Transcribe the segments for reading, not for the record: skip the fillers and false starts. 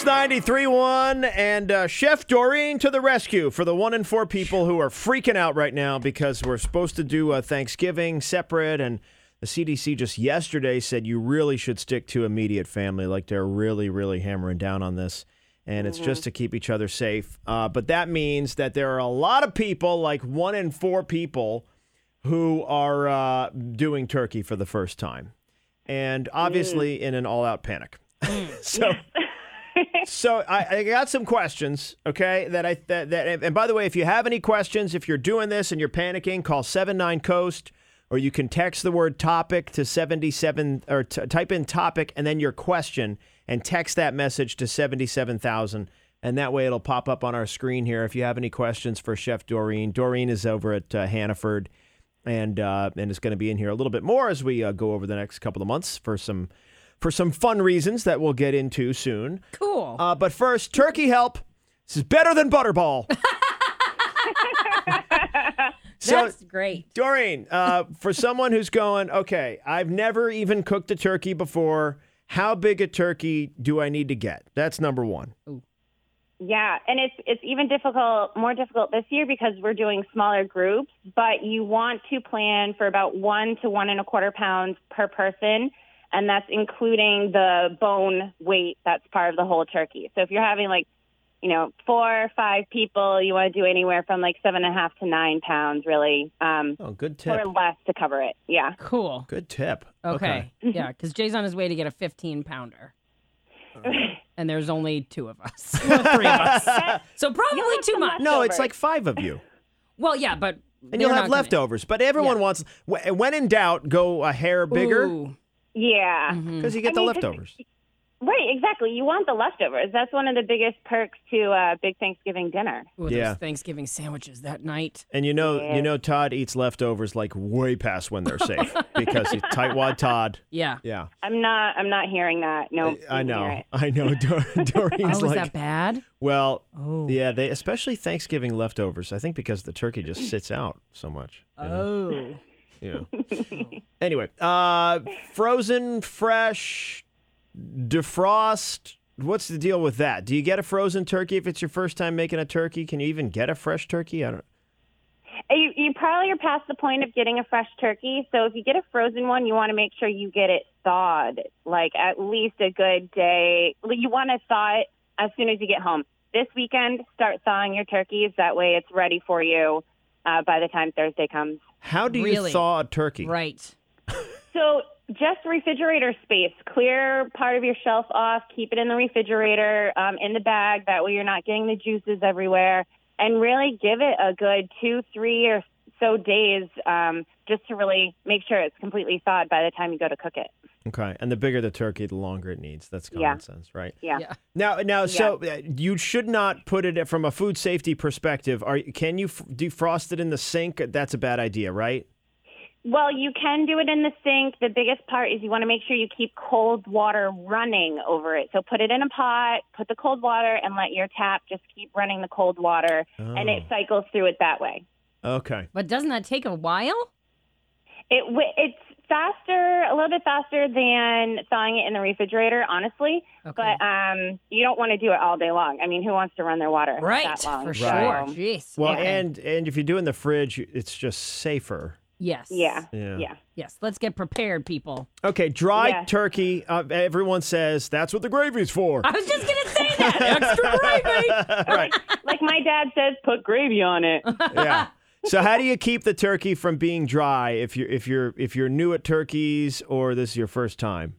93.1 and Chef Doreen to the rescue for the 1 in 4 people who are freaking out right now because we're supposed to do Thanksgiving separate, and the CDC just yesterday said you really should stick to immediate family. Like they're really, really hammering down on this, and it's just to keep each other safe. But that means that there are a lot of people, like 1 in 4 people, who are doing turkey for the first time, and obviously in an all-out panic. So I got some questions, okay, and by the way, if you have any questions, if you're doing this and you're panicking, call 79-COAST, or you can text the word topic to 77, or type in topic and then your question and text that message to 77,000, and that way it'll pop up on our screen here if you have any questions for Chef Doreen. Doreen is over at Hannaford and is going to be in here a little bit more as we go over the next couple of months for some fun reasons that we'll get into soon. Cool. But first, turkey help. This is better than Butterball. That's great. Doreen, for someone who's going, okay, I've never even cooked a turkey before, how big a turkey do I need to get? That's number one. Ooh. Yeah, and it's even more difficult this year because we're doing smaller groups, but you want to plan for about 1 to 1.25 pounds per person. And that's including the bone weight that's part of the whole turkey. So if you're having 4 or 5 people, you want to do anywhere from 7.5 to 9 pounds, really. Good tip. Or less to cover it. Yeah. Cool. Good tip. Okay. Yeah, because Jay's on his way to get a 15-pounder. And there's only 2 of us. 3 of us. So probably too much. No, it's like 5 of you. Well, yeah, but and you'll have leftovers. But everyone wants, when in doubt, go a hair bigger. Ooh. Yeah. Because you get the leftovers. Right, exactly. You want the leftovers. That's one of the biggest perks to a big Thanksgiving dinner. Ooh, those Thanksgiving sandwiches that night. And you know Todd eats leftovers way past when they're safe because he's tightwad Todd. Yeah. Yeah. I'm not hearing that. No. I know. Doreen's is that bad? Well, yeah, they especially Thanksgiving leftovers. I think because the turkey just sits out so much. Oh. Yeah. Anyway, frozen, fresh, defrost. What's the deal with that? Do you get a frozen turkey if it's your first time making a turkey? Can you even get a fresh turkey? I don't. You probably are past the point of getting a fresh turkey. So if you get a frozen one, you want to make sure you get it thawed, at least a good day. You want to thaw it as soon as you get home. This weekend, start thawing your turkeys. That way it's ready for you by the time Thursday comes. How do you thaw a turkey? Right. So just refrigerator space. Clear part of your shelf off. Keep it in the refrigerator, in the bag. That way you're not getting the juices everywhere. And really give it a good 2, 3 or so days just to really make sure it's completely thawed by the time you go to cook it. Okay. And the bigger the turkey, the longer it needs. That's common sense, right? Yeah. Now, so you should not put it from a food safety perspective. Can you defrost it in the sink? That's a bad idea, right? Well, you can do it in the sink. The biggest part is you want to make sure you keep cold water running over it. So put it in a pot, put the cold water, and let your tap just keep running the cold water, and it cycles through it that way. Okay. But doesn't that take a while? It's faster, a little bit faster than thawing it in the refrigerator, honestly. Okay. But you don't want to do it all day long. I mean, who wants to run their water that long? For sure. Right. Jeez. Well, and if you do it in the fridge, it's just safer. Yes. Yeah. Yes. Let's get prepared, people. Okay, dry turkey. Everyone says that's what the gravy's for. I was just gonna say that. Extra gravy. Right. Like my dad says, put gravy on it. Yeah. So how do you keep the turkey from being dry if you're new at turkeys or this is your first time?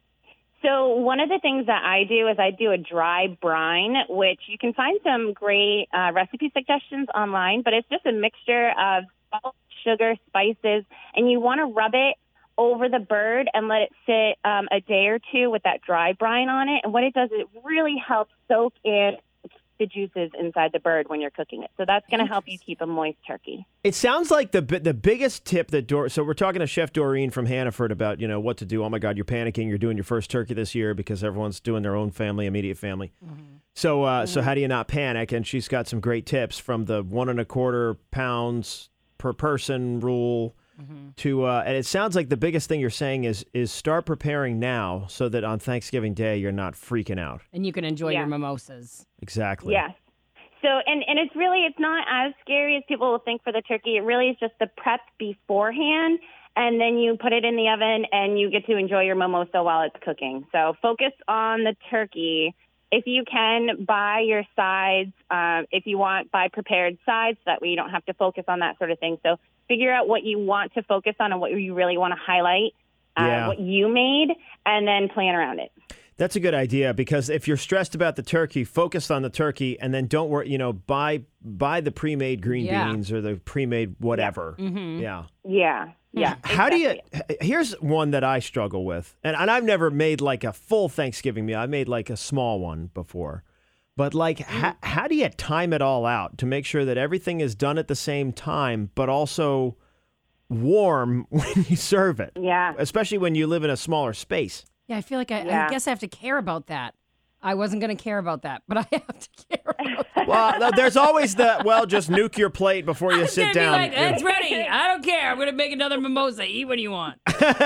So one of the things that I do is I do a dry brine, which you can find some great recipe suggestions online, but it's just a mixture of salt, sugar, spices, and you want to rub it over the bird and let it sit a day or two with that dry brine on it. And what it does is it really helps soak in the juices inside the bird when you're cooking it. So that's going to help you keep a moist turkey. It sounds like the biggest tip that so we're talking to Chef Doreen from Hannaford about, what to do. Oh my God, you're panicking. You're doing your first turkey this year because everyone's doing their own family, immediate family. Mm-hmm. So how do you not panic? And she's got some great tips from the 1.25 pounds per person rule And it sounds like the biggest thing you're saying is start preparing now so that on Thanksgiving Day you're not freaking out. And you can enjoy Yeah. your mimosas. Exactly. Yes. So, and it's not as scary as people will think for the turkey. It really is just the prep beforehand, and then you put it in the oven and you get to enjoy your mimosa while it's cooking. So focus on the turkey. If you can, buy your sides. If you want, buy prepared sides. That way you don't have to focus on that sort of thing. So figure out what you want to focus on and what you really want to highlight, Yeah. what you made, and then plan around it. That's a good idea because if you're stressed about the turkey, focus on the turkey and then don't worry, buy the pre-made green Yeah. beans or the pre-made whatever. Yeah. Yeah. Yeah. How do you exactly. Here's one that I struggle with. And I've never made like a full Thanksgiving meal. I made like a small one before. But like how do you time it all out to make sure that everything is done at the same time but also warm when you serve it? Yeah. Especially when you live in a smaller space. Yeah, I feel like I Yeah. guess I have to care about that. I wasn't going to care about that, but I have to care about that. Well, there's always just nuke your plate before you sit It's gonna down. be like, it's ready. I don't care. I'm going to make another mimosa. Eat when you want.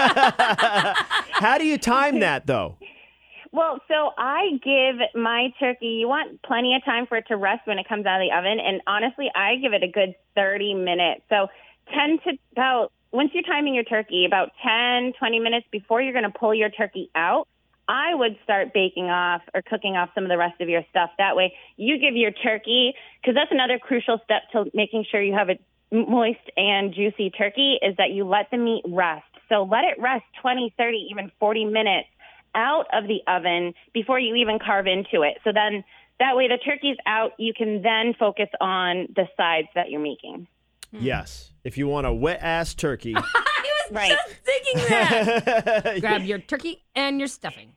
How do you time that, though? Well, so I give my turkey, you want plenty of time for it to rest when it comes out of the oven. And honestly, I give it a good 30 minutes. So once you're timing your turkey, about 10, 20 minutes before you're going to pull your turkey out, I would start baking off or cooking off some of the rest of your stuff. That way you give your turkey, because that's another crucial step to making sure you have a moist and juicy turkey, is that you let the meat rest. So let it rest 20, 30, even 40 minutes out of the oven before you even carve into it. So then that way the turkey's out, you can then focus on the sides that you're making. Yes. If you want a wet-ass turkey. I was Right. just thinking that. Grab your turkey and your stuffing.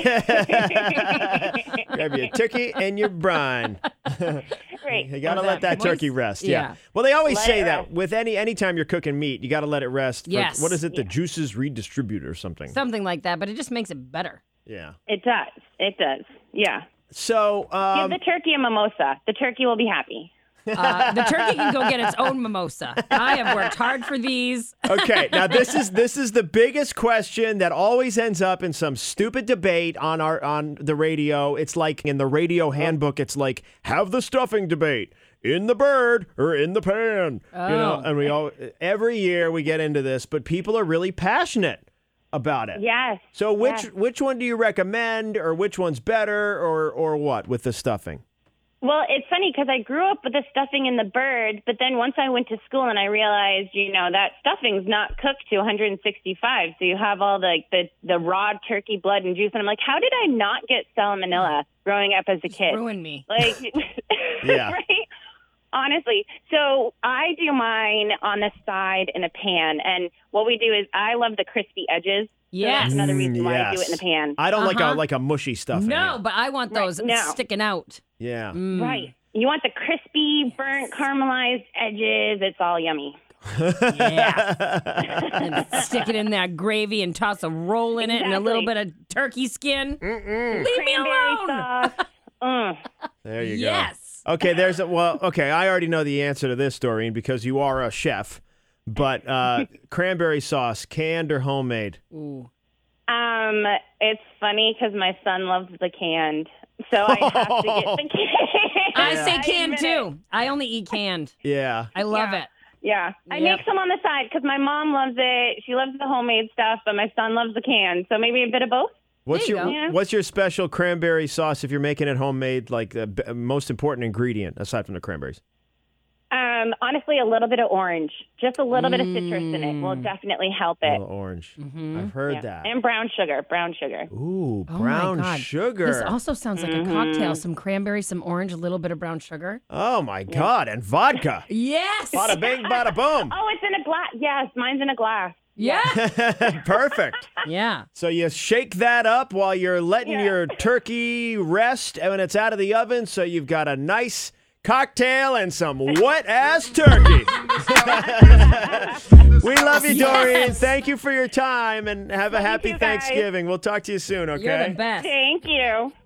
Grab your turkey and your brine. Right. You got to Or let that moist- turkey rest. Yeah. Yeah. Well, they always Let say it that rest. with anytime you're cooking meat, you got to let it rest. Yes. What is it? The juices redistribute or something. Something like that, but it just makes it better. Yeah. It does. It does. Yeah. So, Give the turkey a mimosa. The turkey will be happy. The turkey can go get its own mimosa. I have worked hard for these. okay, now this is the biggest question that always ends up in some stupid debate on the radio. It's like in the radio handbook, it's like have the stuffing debate. In the bird or in the pan. And every year we get into this, but people are really passionate about it. Yes. So which one do you recommend, or which one's better, or what with the stuffing? Well, it's funny because I grew up with the stuffing in the bird, but then once I went to school and I realized, that stuffing's not cooked to 165. So you have all the raw turkey blood and juice. And I'm like, how did I not get salmonella growing up as a kid? Ruin me. Like, Yeah. right? Honestly. So I do mine on the side in a pan. And what we do is I love the crispy edges. So Yes. that's another reason why I do Yes. it in the pan. I don't Uh-huh. like a mushy stuffing. No, but I want those no. sticking out. Yeah. Right. You want the crispy, burnt, caramelized edges. It's all yummy. Yeah. And stick it in that gravy and toss a roll in it and a little bit Exactly. of turkey skin. Leave me Cranberry alone. sauce. There you go. Yes. Okay, I already know the answer to this, Doreen, because you are a chef. But cranberry sauce, canned or homemade? Ooh. It's funny because my son loves the canned, so I have to get the canned. I say canned admit it. too. I only eat canned. Yeah. I love it. Yeah, I Yep. make some on the side because my mom loves it. She loves the homemade stuff, but my son loves the canned, so maybe a bit of both. What's There you your go. What's your special cranberry sauce if you're making it homemade? Like the most important ingredient aside from the cranberries? Honestly, a little bit of orange, just a little bit of citrus in it will definitely help A it. little orange. Mm-hmm. I've heard Yeah. that. And brown sugar. Ooh, Oh brown my God. sugar. This also sounds like a cocktail. Some cranberry, some orange, a little bit of brown sugar. Oh my God, and vodka. Yes. Bada bing, bada boom. Oh, it's in a glass. Yes, mine's in a glass. Yeah. Perfect. Yeah. So you shake that up while you're letting Yeah. your turkey rest and when it's out of the oven, so you've got a nice cocktail and some wet-ass turkey. We love you, Doreen. Yes. Thank you for your time, and have a happy you, guys. Thanksgiving. We'll talk to you soon, okay? You're the best. Thank you.